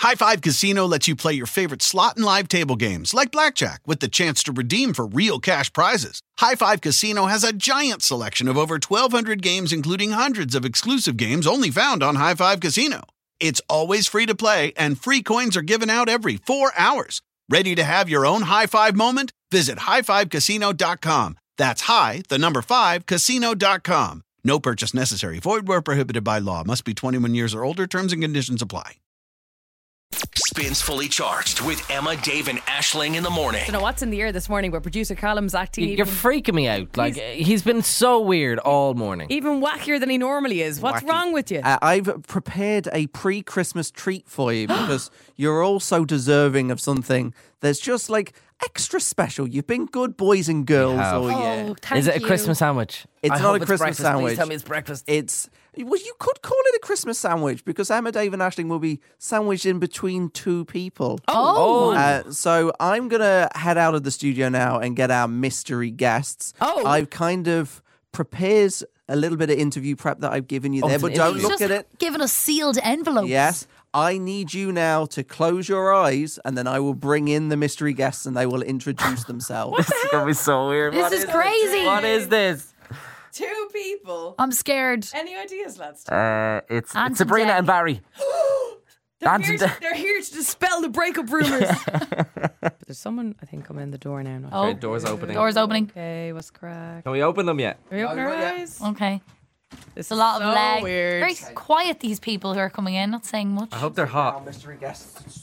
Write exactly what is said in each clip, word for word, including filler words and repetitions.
High Five Casino lets you play your favorite slot and live table games like blackjack with the chance to redeem for real cash prizes. High Five Casino has a giant selection of over twelve hundred games, including hundreds of exclusive games only found on High Five Casino. It's always free to play, and free coins are given out every four hours. Ready to have your own high five moment? Visit high five casino dot com. That's high, the number five, casino dot com. No purchase necessary. Void where prohibited by law. Must be twenty-one years or older. Terms and conditions apply. Spins Fully Charged with Emma, Dave and Aisling in the morning. I don't know what's in the air this morning, but producer Callum's acting You're even, freaking me out. Like he's, he's been so weird all morning. even wackier than he normally is. What's Wacky. wrong with you? Uh, I've prepared a pre-Christmas treat for you because you're all so deserving of something that's just like extra special. You've been good boys and girls have. all year. oh, thank Is it a you. Christmas sandwich? It's I not hope a it's Christmas breakfast. sandwich. Please tell me it's breakfast. It's well, you could call it a Christmas sandwich because Emma, Dave, and Aisling will be sandwiched in between two people. Oh. Uh, so I'm gonna head out of the studio now and get our mystery guests. Oh. I've kind of prepared a little bit of interview prep that I've given you Oh, there, it's but an don't interview. look Just at it. given us sealed envelopes. Yes. I need you now to close your eyes and then I will bring in the mystery guests and they will introduce themselves. This is gonna be so weird. This What is it? crazy. What is this? Two people. I'm scared. Any ideas, lads? Uh, it's, Ant it's Sabrina and and Barry. They're, Ant here and to, Dec. they're here to dispel the breakup rumours. But there's someone, I think, coming in the door now. Not Oh, doors opening. doors opening. Okay, what's crack? Can we open them yet? Are we open our eyes? Okay. This It's a lot is of so leg. weird. Very quiet, these people who are coming in, not saying much. I hope they're hot. mystery guests.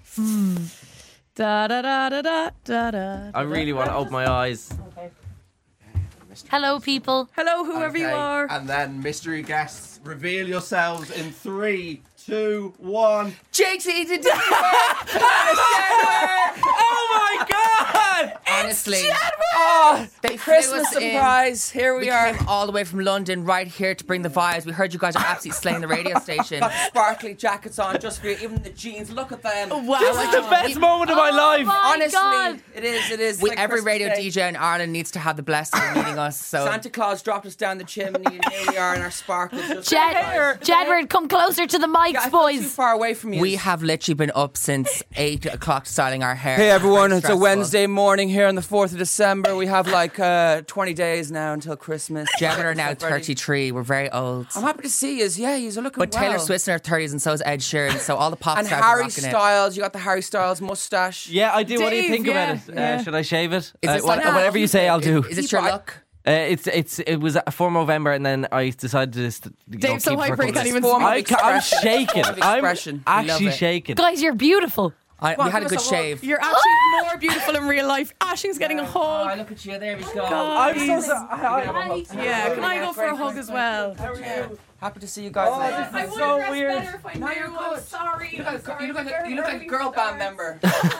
Da da da da da da da. I really want to open my eyes. Hello, people. Hello, whoever you are. And then mystery guests, reveal yourselves in three, two, one. Jake's eating Oh my god! Honestly. Oh, they Christmas flew us in. surprise. Here we, We are. came all the way from London right here to bring the vibes. We heard you guys are absolutely slaying the radio station. Got sparkly jackets on just for you. Even the jeans. Look at them. Wow. This is the best moment of my life. my Honestly, God. it is. It is. We, Like every Christmas radio Day. D J in Ireland needs to have the blessing of meeting us. So Santa Claus dropped us down the chimney, and here we are in our sparkles. Just Jed, Jedward, come closer to the mics, Yeah, I feel too boys. far away from you. we have literally been up since eight o'clock styling our hair. Hey everyone, Very it's a stressful. Wednesday morning here on the fourth of December. We have like uh, twenty days now until Christmas. Jedward are now Ready. thirty-three. We're very old. I'm happy to see you. Yeah, you're looking But well. Taylor Swift's in her thirties and so is Ed Sheeran. So all the pop And stars are Harry rocking it. Styles. You got the Harry Styles mustache. Yeah, I do. What do you Dave, think yeah, about it? yeah. Uh, should I shave it? Is Uh, this what- like- whatever you say, I'll do. Is it your look? Uh, it's it's it was for Movember, and then I decided to just you know, Dave's so keep it for a hyper, he couple can't days. even Form of I ca- I'm expression. shaking. Form of I'm expression. actually Love it. shaking. Guys, you're beautiful. I, Come we on, had a give good us a hug. shave. You're actually more beautiful in real life. Ashing's getting a Oh, hug. look at you. There we go. I'm so Guys. sorry. Yeah, can I go for a hug as well? How are you? Happy to see you guys. Oh, I this is so weird. if I No, you're knew. I'm good. sorry. You look like, you look like, a, you look like a girl band member.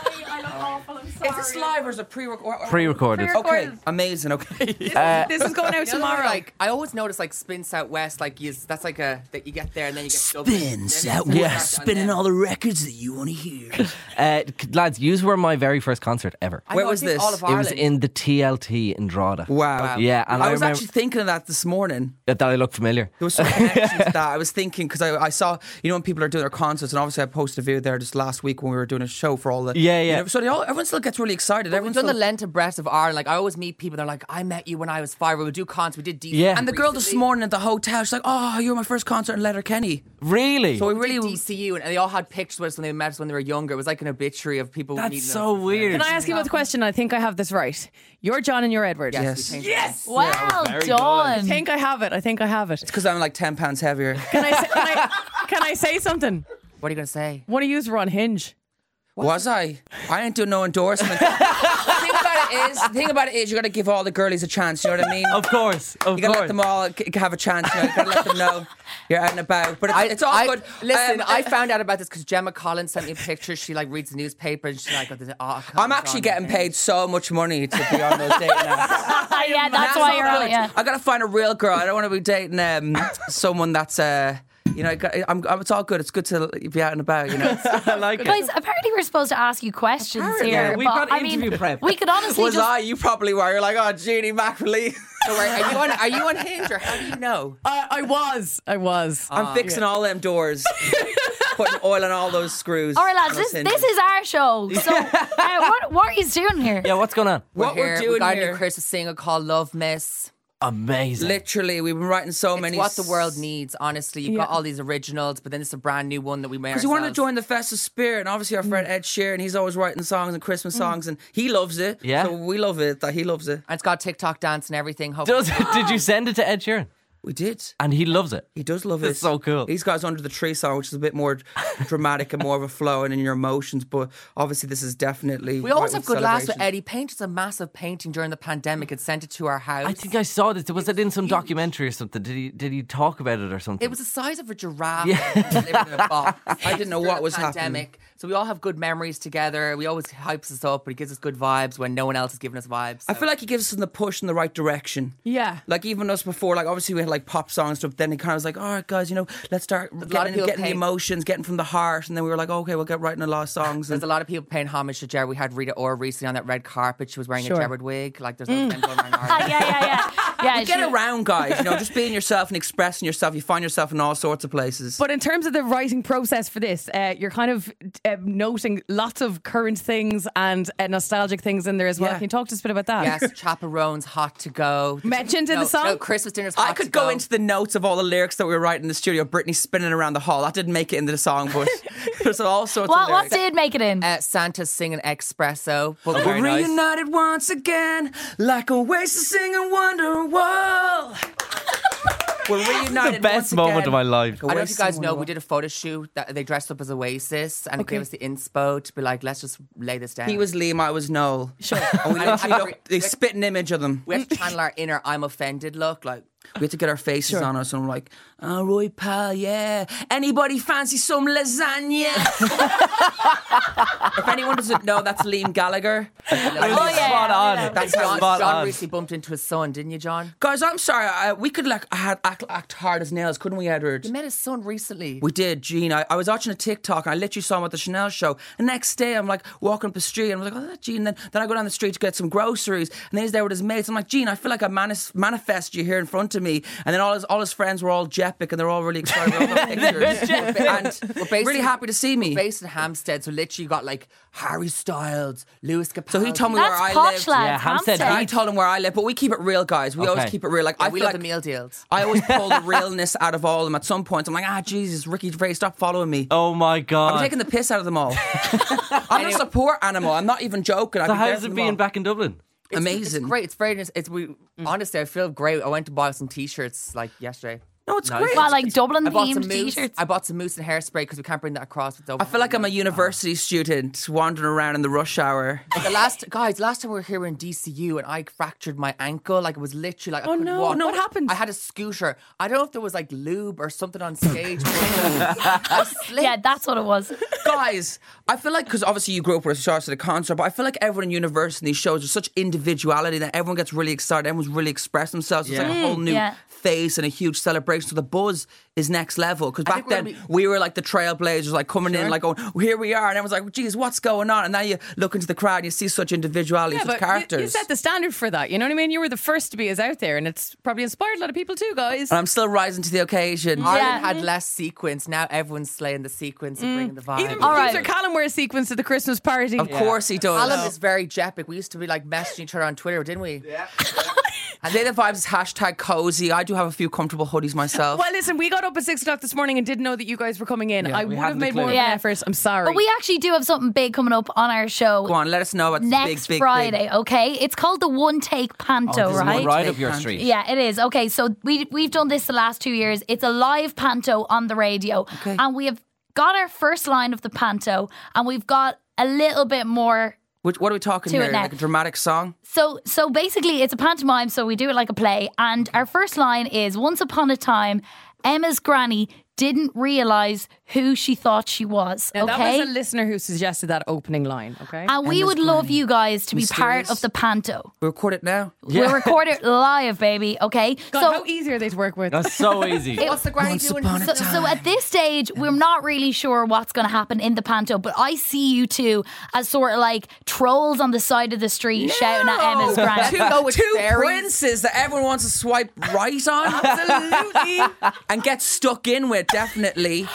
I look awful. I'm sorry. Is this live or is it pre-recorded? Pre-recorded. Okay, amazing. Okay. Uh, This is going out You know, tomorrow. like I always notice, like Spin Southwest, like you, that's like a that you get there and then you get Dublin. Yeah. spinning all the records that you want to hear. uh, lads, yous were my very first concert ever. Where was this? All of It was Ireland. in the T L T in Drogheda. Wow. Yeah, and I, I, was remember actually thinking of that this morning. that I looked familiar. There was some connection to that. I was thinking because I, I saw, you know, when people are doing their concerts, and obviously I posted a video there just last week when we were doing a show for all the. Yeah, you yeah. know, so they all, everyone still gets really excited. We've Everyone's done the still, Lent and Breath of Ireland. Like I always meet people. They're like, I met you when I was five. We would do concerts. We did D C. Yeah. and the girl this morning at the hotel, she's like, "Oh, you were my first concert in Letterkenny." Really? So we We really did D C U, and they all had pictures with us when they met us when they were younger. It was like an obituary of people. That's meeting so us. weird. Can I ask you about the question? I think I have this right. You're John and you're Edward. Yes. we changed it. Well very done. I think I have it. I think I have it. because I'm like ten pounds heavier. Can I say, can I, can I say something? What are you gonna say? One of yous were on Hinge. Was I? I ain't doing no endorsement. the thing about it is, the thing about it is, you got to give all the girlies a chance. You know what I mean? Of course, of You gotta let course. them all c- have a chance. You, know? You gotta let them know you're out and about. But it's, I, it's all I- good. Listen, Um, I found out about this because Gemma Collins sent me a picture. She like reads the newspaper and she's like, oh, there's- oh, I'm actually getting paid so much money to be on those dating apps. yeah, that's why you're on it. Yeah. I gotta find a real girl. I don't want to be dating um, someone that's uh, you know, I'm, I'm, it's all good. It's good to be out and about. You know. I like it. Guys, apparently we're supposed to ask you questions Apparently. here. Yeah, we've but, got I mean, interview prep. we could honestly Was just. I? You probably were. You're like, oh, Jeannie McAlee. So are, are you on? Are you on Hinge or how do you know? I, I was. I was. I'm fixing all them doors. putting oil on all those screws. All right, lads, on this, those this hinges. is our show. So, uh, what, what are you doing here? Yeah, what's going on? What we're we're here. doing we got a here. new Christmas single called Love Miss. Amazing. Literally, we've been writing so It's many. what the world needs, honestly. You've got Yeah. all these originals, but then it's a brand new one that we made Because we wanted to ourselves. join the festive spirit, and obviously our friend Ed Sheeran, he's always writing songs and Christmas songs, and he loves it. Yeah. So we love it that he loves it. And it's got TikTok dance and everything. Hopefully. Does, did you send it to Ed Sheeran? We did. And he loves it. He does love it. It's so cool. He's got his Under the Tree song, which is a bit more dramatic and more of a flow and in your emotions. But obviously, this is definitely. We always right have good laughs with celebration. Eddie. Painted a massive painting during the pandemic and sent it to our house. I think I saw this. Was it in some documentary or something? Did he Did he talk about it or something? It was the size of a giraffe. Yeah. Living in a box. I didn't know During what the was happening. pandemic. So we all have good memories together. We always hypes us up, but he gives us good vibes when no one else is giving us vibes. I So- feel like he gives us the push in the right direction. Yeah. Like even us before, like obviously we had like pop songs and stuff. Then he kind of was like, "All right, guys, you know, let's start lot of getting, people getting the paint- emotions, getting from the heart." And then we were like, "Okay, we'll get writing a lot of songs." There's And a lot of people paying homage to Jared. We had Rita Ora recently on that red carpet. She was wearing Sure. a Jared wig. Like there's no mm. going around. Ah, yeah, yeah, yeah. yeah get she- around, guys. You know, just being yourself and expressing yourself. You find yourself in all sorts of places. But in terms of the writing process for this, uh, you're kind of uh, noting lots of current things and uh, nostalgic things in there as well. Yeah. Can you talk to us a bit about that? Yes, chaperones, hot to go. Mentioned in no, the song? No, Christmas dinner's hot I could to go into the notes of all the lyrics that we were writing in the studio. Britney spinning around the hall. That didn't make it into the song, but there's all sorts What, of what lyrics. did make it in? Uh, Santa's singing Espresso. But We're very nice. reunited once again, like a wasted singing Wonderwall. We're reunited. the best once moment again. of my life. I don't know if you guys know, we Wonderwall. did a photo shoot that they dressed up as Oasis and it gave us the inspo to be like, let's just lay this down. He was Liam, I was Noel. Sure. And we And- literally and- looked, they spit an image of them. we had to channel our inner I'm offended look. Like, We had to get our faces on us and we're like, oh, Roy Pal, yeah. Anybody fancy some lasagna? If anyone doesn't know, that's Liam Gallagher. oh, yeah. Spot on. yeah. That's John. Spot John on. recently bumped into his son, didn't you, John? Guys, I'm sorry. I, we could like act, act, act hard as nails, couldn't we, Edward? You met his son recently. We did, Gene. I, I was watching a TikTok and I literally saw him at the Chanel show. The next day, I'm like walking up the street and I'm like, oh, that's Gene. And then, then I go down the street to get some groceries and then he's there with his mates. I'm like, Gene, I feel like I manis- manifested you here in front of me. And then all his all his friends were all Jepic and they're all really excited. We all got pictures. and We're based really in- happy to see me. Based in Hampstead, so literally you got like Harry Styles, Lewis Capaldi. So he told me That's where I posh, lived. lads. Yeah, Hampstead Hampstead. I told him where I live, but we keep it real, guys. We always Okay. keep it real. Like Yeah, I we feel love like the meal deals. I always pull the realness out of all of them. At some point, I'm like, ah, Jesus, Ricky Gervais, stop following me. Oh my god. I'm taking the piss out of them all. I'm a support animal. I'm not even joking. I'd So be there how's for it them being all. back in Dublin? It's- Amazing. It's great. It's very nice. It's we honestly, I feel great. I went to buy some t-shirts like yesterday. No, it's Nice. great. Well, like Dublin I bought some themed mousse. t-shirts. I bought some mousse and hairspray because we can't bring that across with Dublin. I feel like I'm a university student wandering around in the rush hour. The last guys, last time we were here in D C U and I fractured my ankle. Like it was literally like I Oh, couldn't no. walk. No, what happened? I had a scooter. I don't know if there was like lube or something on stage. I slipped. Yeah, that's what it was. Guys, I feel like, because obviously you grew up with a stars at a concert, but I feel like everyone in university in these shows, there's such individuality that everyone gets really excited. Everyone's really expressed themselves. It's like a whole new Yeah. phase and a huge celebration. So the buzz is next level. Because I back think we're then, gonna be- we were like the trailblazers, like coming in, like going, here we are. And everyone's like, geez, what's going on? And now you look into the crowd and you see such individuality, Yeah, such but you, characters. you set the standard for that. You know what I mean? You were the first to be as out there, and it's probably inspired a lot of people too, guys. and I'm still rising to the occasion. Ireland Yeah. had less sequence. Now everyone's slaying the sequence and bringing the vibe. Even All right. producer Callum wears sequins to the Christmas party. Of course he does. Alan is very Jepic. We used to be like messaging each other on Twitter, didn't we? Yeah. And Day the Vibes is hashtag cozy. I do have a few comfortable hoodies myself. Well, listen, we got up at six o'clock this morning and didn't know that you guys were coming in. I we would have hadn't made a clue. more of Yeah. an effort. I'm sorry. But we actually do have something big coming up on our show Go on, let us know about this next big, big, Friday, big. okay? It's called the One Take Panto, This is right? one right up your street. Yeah, it is. Okay, so we we've done this the last two years. It's a live panto on the radio, Okay. and we have got our first line of the panto, and we've got a little bit more. Which, what are we talking To it here? now. Like a dramatic song? So, so basically, it's a pantomime. So we do it like a play, and our first line is: "Once upon a time, Emma's granny didn't realize who she thought she was." Now, Okay. that was a listener who suggested that opening line, okay? and we Emma's would love granny. you guys to be part Mysterious. of the panto. We record it now. We'll record it live, baby. Okay. God, so how easy are they to work with? That's so easy. What's the granny Once doing? upon a So, so at this stage, we're not really sure what's going to happen in the panto, but I see you two as sort of like trolls on the side of the street shouting at Emma's granny. Two, Go with two fairies. princes that everyone wants to swipe right on. Absolutely. And get stuck in with, definitely. And Okay, I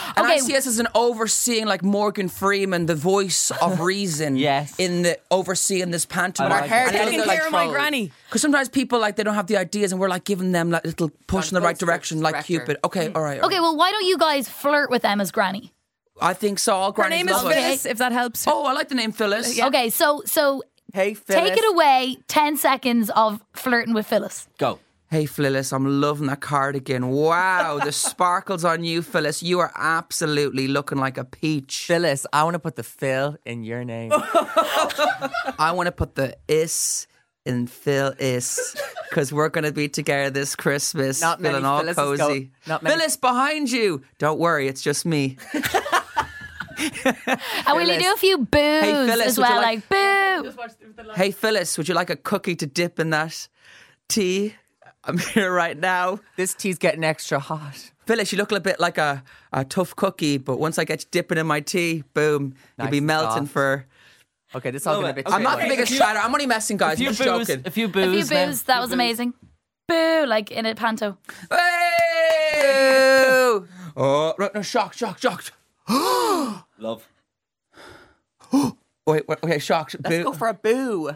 see us as an overseeing, like Morgan Freeman, the voice of reason. Yes. In the overseeing this pantomime. But our hair And I Taking think care like of my trolls. granny. Because sometimes people like they don't have the ideas, and we're like giving them like little push in the right Go direction, like director. Cupid. Okay, all right. all Okay, right. well, why don't you guys flirt with Emma's granny? I think so. All Her grannies name is love us. Phyllis, if that helps. Oh, I like the name Phyllis. Okay, so so Hey, Phyllis. take it away. Ten seconds of flirting with Phyllis. Go. Hey, Phyllis, I'm loving that cardigan. Wow, the sparkles on you, Phyllis. You are absolutely looking like a peach. Phyllis, I want to put the Phil in your name. I want to put the is in Phil is because we're going to be together this Christmas, Not many feeling all Phyllises cozy. go- not many- Phyllis, behind you. Don't worry, it's just me. And will you do a few boos Phyllis, as would you well? like- Like, boo. Hey, Phyllis, would you like a cookie to dip in that tea? I'm here right now. This tea's getting extra hot. Phyllis, you look a bit like a, a tough cookie, but once I get you dipping in my tea, boom, you'll Nice be and melting soft. for... Okay, this is all Love getting a it. bit I'm not tricky. the biggest chatter. I'm only messing, guys. A few I'm just boos. joking. A few A few boos. now. boos. That was amazing. Boo, like in a panto. Hey! Oh, right, no, shock, shock, shock. Love. Wait, wait, okay, shock. Let's go for a boo.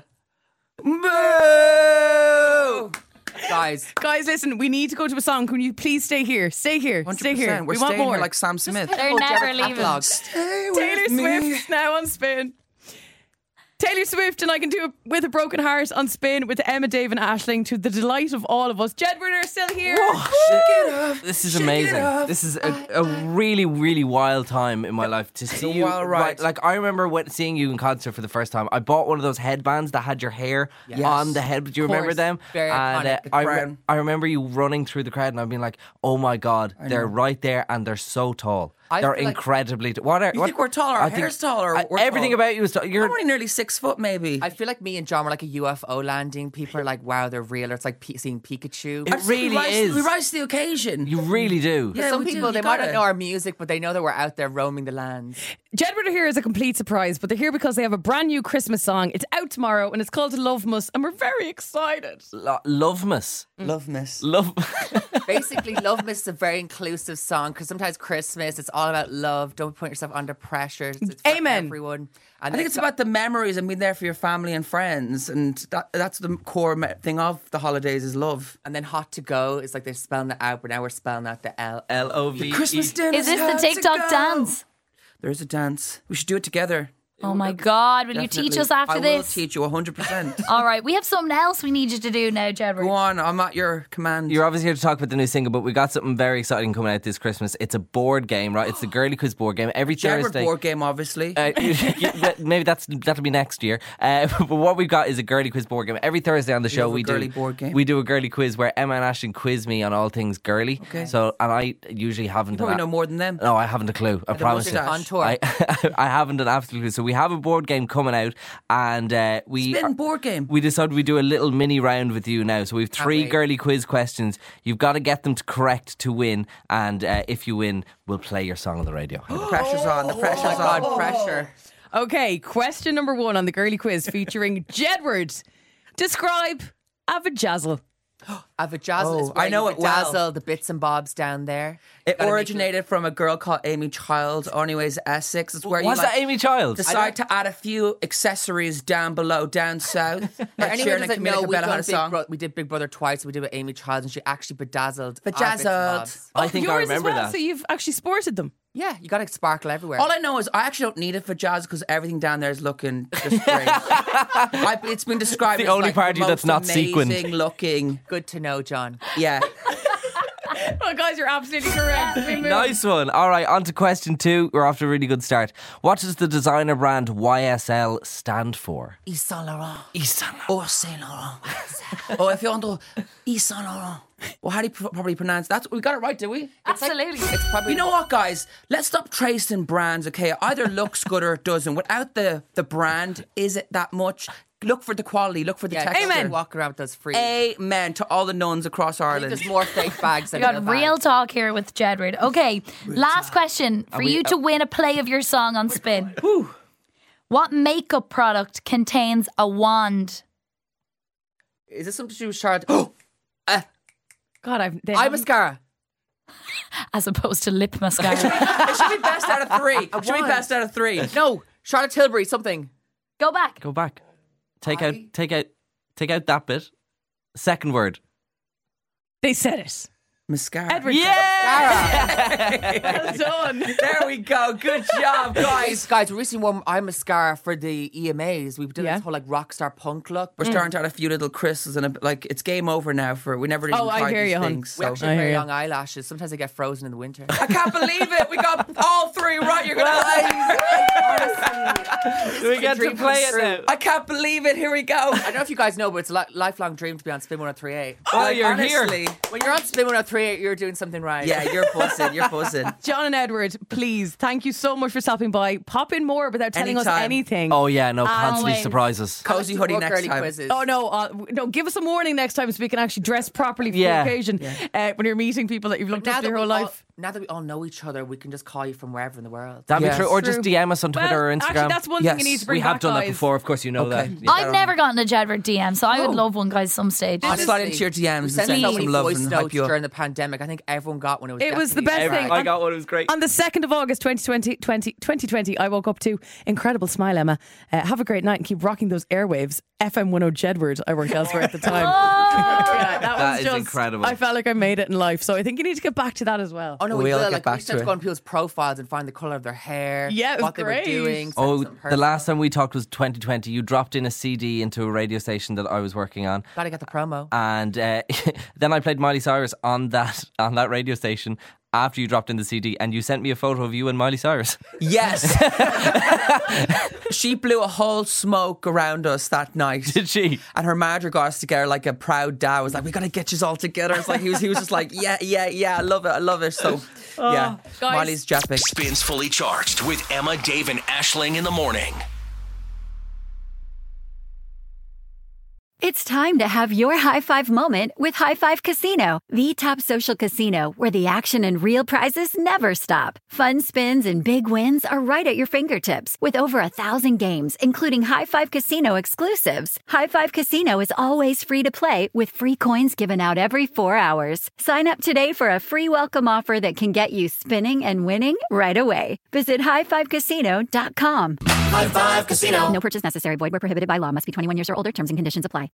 Boo! Guys, Guys, listen, we need to go to a song. Can you please stay here? Stay here. Stay here. We're we want staying more. here like Sam Smith. They're hold never your leaving. catalogue. Taylor Swift now on Spin. Taylor Swift and I Can Do It With a Broken Heart on Spin with Emma, Dave and Aisling, to the delight of all of us. Jedward are still here. This is amazing. This is a, a really, really wild time in my life to see a you. wild ride. Like I remember when, seeing you in concert for the first time. I bought one of those headbands that had your hair on the head. Do you Of remember course. them? Very and iconic. The I, re- crown. I remember you running through the crowd, and I've been like, "Oh my god, they're right there, and they're so tall. I they're feel like- incredibly. T- what are You what, think we're tall? Our I think- hair's taller. I- We're everything tall. about you is tall. You're I'm only nearly six foot, maybe. I feel like me and John were like a U F O landing. People are like, wow, they're real. It's like P- seeing Pikachu. It I just- really we rise, is. We rise to the occasion. you really do. Yeah, Some we do, people, you they might gotta. not know our music, but they know that we're out there roaming the lands. Jedward are here as a complete surprise, but they're here because they have a brand new Christmas song. It's out tomorrow and it's called Love Mus, and we're very excited. Lo- Lovemas. Love miss. Love. Basically, Love Miss is a very inclusive song because sometimes Christmas, it's all about love. Don't put yourself under pressure. It's, it's for Amen. everyone. And I think it's about the memories and being there for your family and friends, and that that's the core me- thing of the holidays is love. And then Hot to Go is like they're spelling it out, but now we're spelling out the L. L O V. Christmas dinner. Is this the TikTok dance? There is a dance. We should do it together. Oh my God, will you teach Definitely. us after I this? will teach you one hundred percent. All right, we have something else we need you to do now, Jedward. Go on, I'm at your command. You're obviously here to talk about the new single, but we got something very exciting coming out this Christmas. It's a board game, right? It's the Girly Quiz board game every Jedward Thursday. board game, obviously. Uh, maybe that's that'll be next year. Uh, but what we've got is a girly quiz board game. Every Thursday on the show, have a we girly do board game? we do a girly quiz where Emma and Ashton quiz me on all things girly. Okay. So, and I usually haven't. you probably an know a- more than them. No, I haven't a clue. I the promise you. mustache. On tour. I, I haven't an absolute clue. So we have a board game coming out, and uh, we Spin board game. we decided we do a little mini round with you now. So we have three wait. girly quiz questions. You've got to get them to correct to win, and uh, if you win, we'll play your song on the radio. The pressure's on. The pressure's Oh my on. God, pressure. Okay, question number one on the Girly Quiz featuring Jedward. Describe a vajazzle. A vajazzle Oh, is where I know you it well. bedazzle the bits and bobs down there. It Gotta make originated from a girl called Amy Childs, Anyways Essex. It's where Was you that like, Amy Childs? decide to add a few accessories down below, down south. For Like anyone Sharon who and doesn't know, Camila we've Cabello done had a Big song. Bro- we did Big Brother twice. We did it with Amy Childs, and she actually bedazzled. our Bedazzled. bits and bobs. I think I Yours as remember well, that. So you've actually sported them. Yeah, you got to sparkle everywhere. All I know is I actually don't need it for jazz because everything down there is looking just great. I, it's been described The as only like part of the you that's most not sequined. amazing looking. Good to know, John. Yeah. Well, guys, you're absolutely correct. We move. Nice one. All right, on to question two. We're off to a really good start. What does the designer brand Y S L stand for? Yves Saint Laurent. Yves Saint Oh, Saint Laurent. Oh, if you want to, Yves Saint Laurent. Well, how do you pr- probably pronounce that? We got it right, did we? Absolutely. It's probably You know what, guys? Let's stop tracing brands, okay? It either looks good or it doesn't. Without the, the brand, is it that much? Look for the quality. Look for the Yeah, texture. Amen. Walk around with those free. Amen to all the nuns across I think Ireland. there's more fake bags than We real got real bags. talk here with Jedward. Okay, last question for we- you to win a play of your song on Spin. What makeup product contains a wand? Is this something to do with Charlotte? Oh, God, I've. They eye haven't- mascara. As opposed to lip mascara. It should be best out of three. It should be won. best out of three. No, Charlotte Tilbury, something. Go back. Go back. Take I- out, take out, take out that bit. Second word. They said it. Mascara. Edward. Yeah! Well done. There we go. Good job, Guys, guys. guys, we recently wore eye mascara for the E M As. We did Yeah. this whole like rock star punk look. We're starting to add a few little crystals and a, like it's game over now for we never even Oh, I tried hear these you, hon. things. We So. actually I have hear very you. long eyelashes. Sometimes they get frozen in the winter. I can't believe it. We got all three right. You're gonna. Do we get to dream play comes it now? I can't believe it. Here we go. I don't know if you guys know, but it's a li- lifelong dream to be on Spin one oh three point eight. Oh, Like, you're honestly, here. When you're on Spin one oh three point eight, you're doing something right. Yeah, you're buzzing. You're buzzing. John and Edward, please, thank you so much for stopping by. Pop in more without telling us Anytime. anything. Oh yeah, no, constantly Always. surprises. Cozy More hoodie next girly time. quizzes. Oh no! Uh, no, give us a warning next time so we can actually dress properly for Yeah. the occasion. Uh, when you're meeting people that you've looked Now up to that, your we whole all, life. now that we all know each other, we can just call you from wherever in the world. That'd Yes. be true. Or True. just D M us on Twitter Well, or Instagram. Actually, that's one Yes. thing you need to bring we have back, done that guys. before, of course. You know Okay. that. Yeah. I've never gotten a Jedward D M, so I would Oh. love one, guys, some stage. I'll slide into your D Ms We and sent send so some many love voice and hype notes you up. during the pandemic. I think everyone got one. It was, It was the definitely best right. thing. I got one. It was great. On the second of August, twenty twenty, twenty, twenty twenty, I woke up to incredible smile, Emma. Uh, have a great night and keep rocking those airwaves. F M ten Jedward. I worked elsewhere at the time. Yeah, that That was is just, incredible. I felt like I made it in life. So I think you need to get back to that as well. Oh no, we We'll will. get Like back we used to to go it. on people's profiles and find the colour of their hair. Yeah, it was what they great. were doing. send Oh, something the personal. last time we talked was twenty twenty. You dropped in a C D into a radio station that I was working on, Gotta get the promo. and uh, then I played Miley Cyrus on that on that radio station after you dropped in the C D, and you sent me a photo of you and Miley Cyrus. Yes. She blew a whole smoke around us that night. Did she? And her manager got us together like a proud dad. Was like, we gotta get you all together. It's like he was he was just like, yeah, yeah, yeah, I love it, I love it. So yeah. guys. Miley's Japic. Spins Fully Charged with Emma, Dave, and Ashling in the morning. It's time to have your high five moment with High Five Casino, the top social casino where the action and real prizes never stop. Fun spins and big wins are right at your fingertips with over a thousand games, including High Five Casino exclusives. High Five Casino is always free to play with free coins given out every four hours. Sign up today for a free welcome offer that can get you spinning and winning right away. Visit high five casino dot com. High Five Casino. No purchase necessary. Void where prohibited by law. Must be twenty-one years or older. Terms and conditions apply.